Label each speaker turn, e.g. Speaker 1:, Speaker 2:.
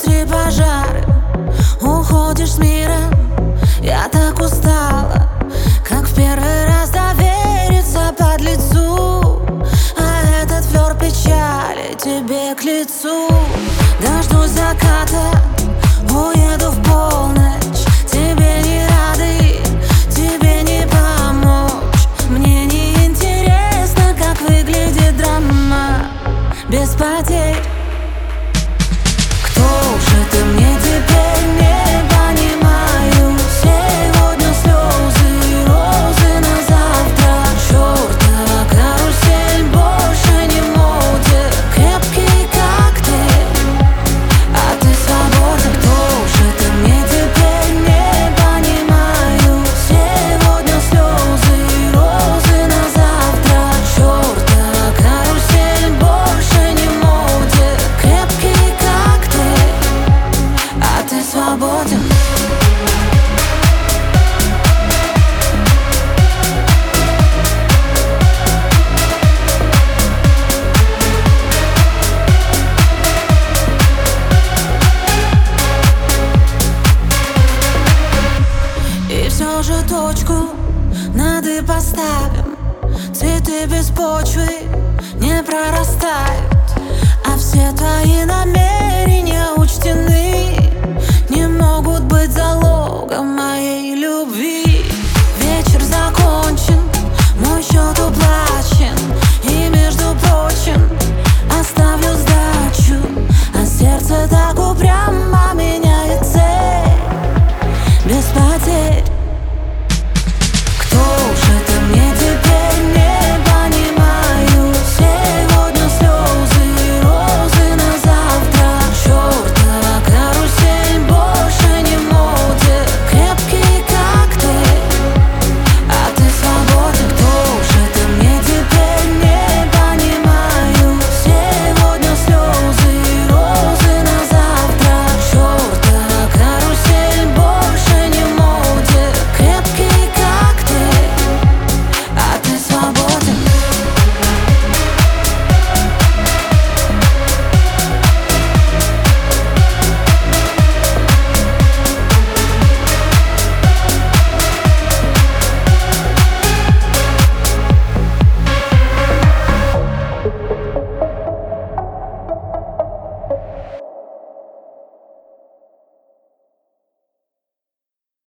Speaker 1: внутри пожары, уходишь с миром. Я так устала, как в первый раз довериться подлецу. А этот флёр печали тебе к лицу. Дождусь заката, уеду в полночь. Тебе не рады, тебе не помочь. Мне не интересно, как выглядит драма без потерь. Кто же ты мне теперь, не понимаю. Сегодня слезы и розы, на завтра чёртова карусель. Больше не моде, крепкий коктейль, а ты свободен. Кто же ты мне теперь, не понимаю. Сегодня слезы и розы, на завтра чёртова карусель. Больше не моде, крепкий коктейль, а ты свободен. И все же точку над «и» поставим. Цветы без почвы не прорастают, а все твои намерения учтены.